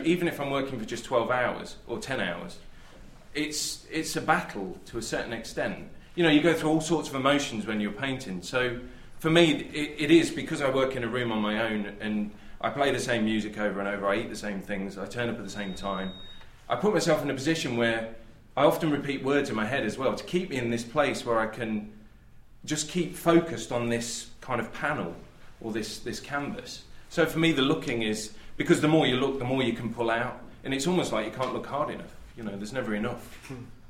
Even if I'm working for just 12 hours or 10 hours, it's a battle to a certain extent. You know, you go through all sorts of emotions when you're painting. So for me, it is because I work in a room on my own and I play the same music over and over, I eat the same things, I turn up at the same time. I put myself in a position where I often repeat words in my head as well to keep me in this place where I can just keep focused on this kind of panel or this canvas. So for me, the looking is, because the more you look, the more you can pull out. And it's almost like you can't look hard enough. You know, there's never enough.